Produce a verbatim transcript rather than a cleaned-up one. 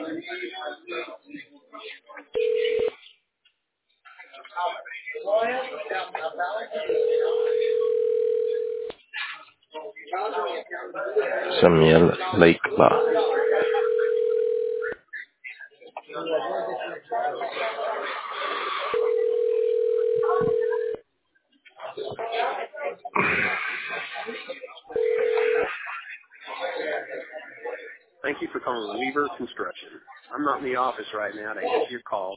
Samuel Laikla. Thank you for calling Weaver Construction. I'm not in the office right now to answer your call.